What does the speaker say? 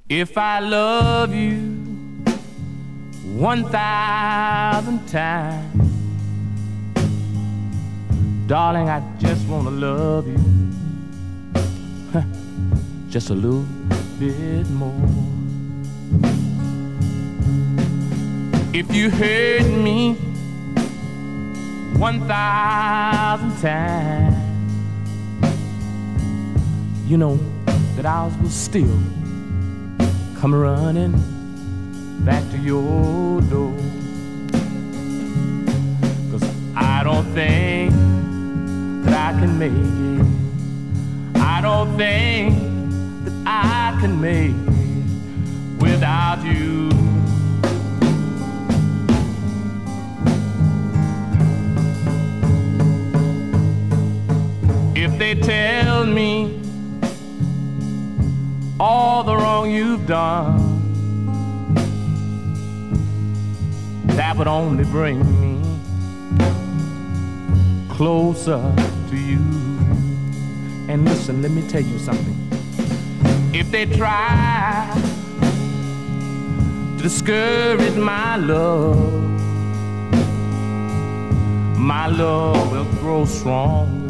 If I love you 1,000 times, darling, I just wanna love you just a little bit more. If you hurt me 1,000 times, you know that I will still come running back to your door. 'Cause I don't think that I can make it. I don't think that I can make it without you. If they tell me all the wrong you've done, that would only bring me closer to you. And listen, let me tell you something. If they try to discourage my love will grow strong.